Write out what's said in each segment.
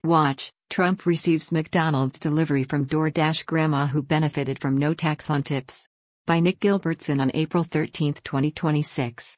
Watch, Trump receives McDonald's delivery from DoorDash grandma who benefited from no tax on tips. By Nick Gilbertson on April 13, 2026.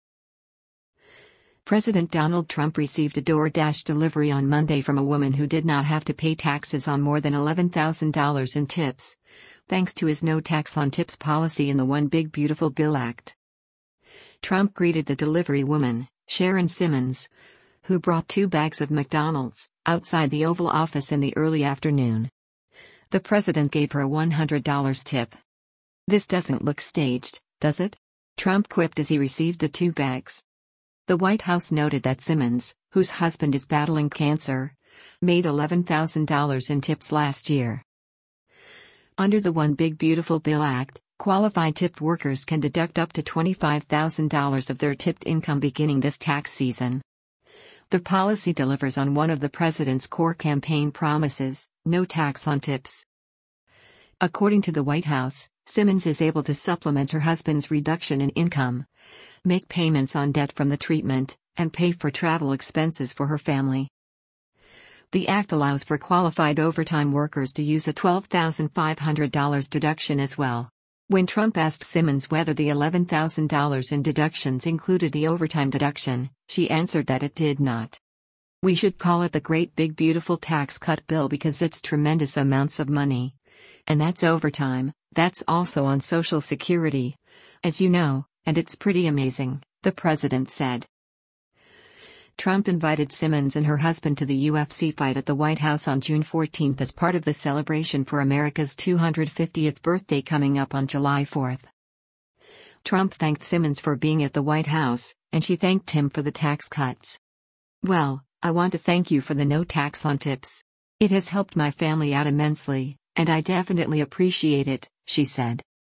President Donald Trump received a DoorDash delivery on Monday from a woman who did not have to pay taxes on more than $11,000 in tips, thanks to his no tax on tips policy in the One Big Beautiful Bill Act. Trump greeted the delivery woman, Sharon Simmons, who brought 2 bags of McDonald's, outside the Oval Office in the early afternoon. The president gave her a $100 tip. "This doesn't look staged, does it?" Trump quipped as he received the 2 bags. The White House noted that Simmons, whose husband is battling cancer, made $11,000 in tips last year. Under the One Big Beautiful Bill Act, qualified tipped workers can deduct up to $25,000 of their tipped income beginning this tax season. The policy delivers on one of the president's core campaign promises, no tax on tips. According to the White House, Simmons is able to supplement her husband's reduction in income, make payments on debt from the treatment, and pay for travel expenses for her family. The act allows for qualified overtime workers to use a $12,500 deduction as well. When Trump asked Simmons whether the $11,000 in deductions included the overtime deduction, she answered that it did not. "We should call it the Great Big Beautiful Tax Cut Bill because it's tremendous amounts of money. And that's overtime, that's also on Social Security, as you know, and it's pretty amazing," the president said. Trump invited Simmons and her husband to the UFC fight at the White House on June 14 as part of the celebration for America's 250th birthday coming up on July 4. Trump thanked Simmons for being at the White House, and she thanked him for the tax cuts. "Well, I want to thank you for the no tax on tips. It has helped my family out immensely, and I definitely appreciate it," she said.